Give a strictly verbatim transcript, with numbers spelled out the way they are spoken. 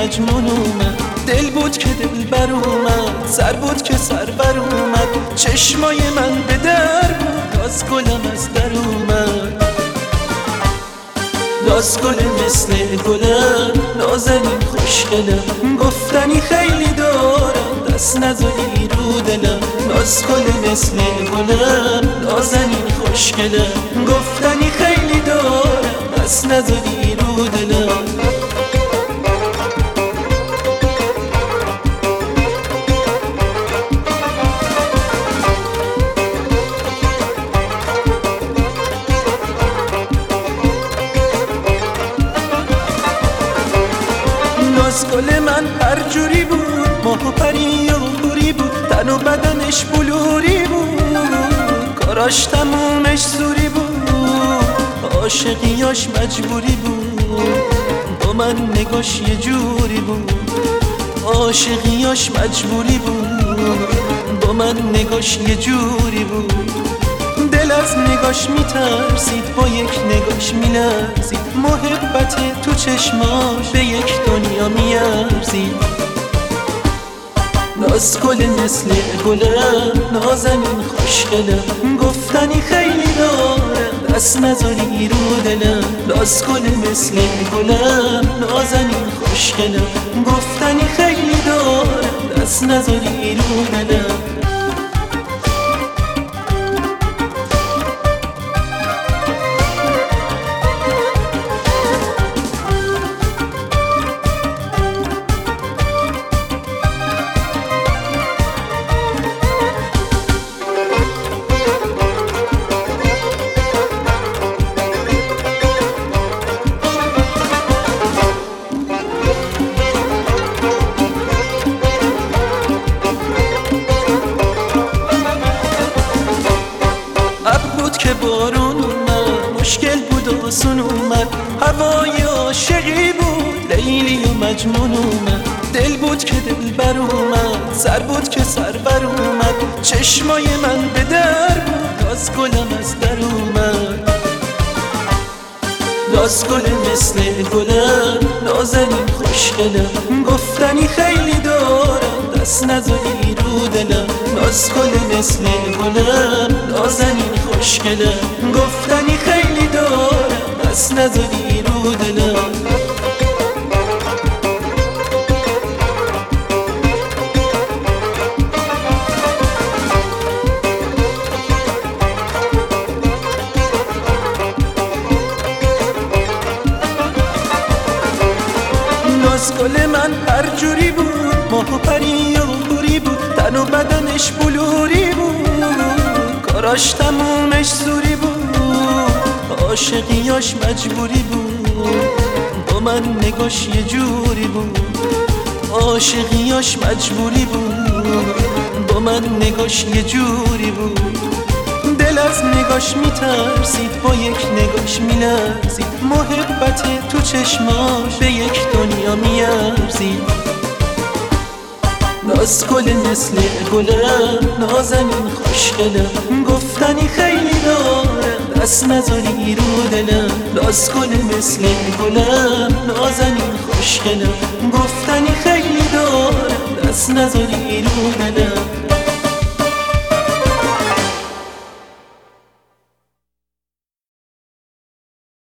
مجنون اومد، دل بود که دل بر اومد، سر بود که سر بر اومد، چشمای من به در بود، داز گلم از در اومد. داز گل مثل گلم، نازنین خوشگلم، گفتنی خیلی دارم، دست نذاری رو دلم. داز گل مثل گلم، نازنین خوشگلم، گفتنی خیلی دارم، دست نذاری رو دلم. ناز گل من هر جوری بود، ماه و پری و گوری بود، تن و بدنش بلوری بود، کاراش تمومش زوری بود، عاشقیاش مجبوری بود، با من نگاش یه جوری بود، عاشقیاش مجبوری بود، با من نگاش یه جوری بود. دل از نگاش میترسید، با یک نگاش میلرزید، محبت تو چشماش به یک دنیا میارزید. ناز گل مثل گلم، نازنین خوشگلم، گفتنی خیلی دارم، دست نذاری رو دلم. ناز گل مثل گلم، نازنین خوشگلم، گفتنی خیلی دارم، دست نذاری رو دلم. که بارون اومد، مشکل بود آسون اومد، هوای عاشقی بود، لیلی و مجنون اومد، دل بود که دل بر اومد، سر بود که سر بر اومد، چشمای من به در بود، داز گلم از در اومد. داز گل مثل گلم، نازنین خوشگلم، گفتنی خیلی دارم، دست نذاری رو دلم. ناز گل مثل گلم، نازنین خوشگلم، گفتنی خیلی دارم، دست نذاری رو دلم. ناز گل من هر جوری بود، ماه و پری و گوری بود، تن و بدنش بلوری بود، کاراش تمومش زوری بود، عاشقیاش مجبوری بود، با من نگاش یه جوری بود، عاشقیاش مجبوری بود، با من نگاش یه جوری بود. دل از نگاش میترسید، با یک نگاش میلرزید، محبت تو چشماش به یک دنیا میارزید. ناز گل مثل گلم، نازنین خوشگلم، گفتنی خیلی دارم، دست نذاری رو دلم. ناز گل مثل گلم، نازنین خوشگلم، گفتنی خیلی دارم، دست نذاری رو دلم.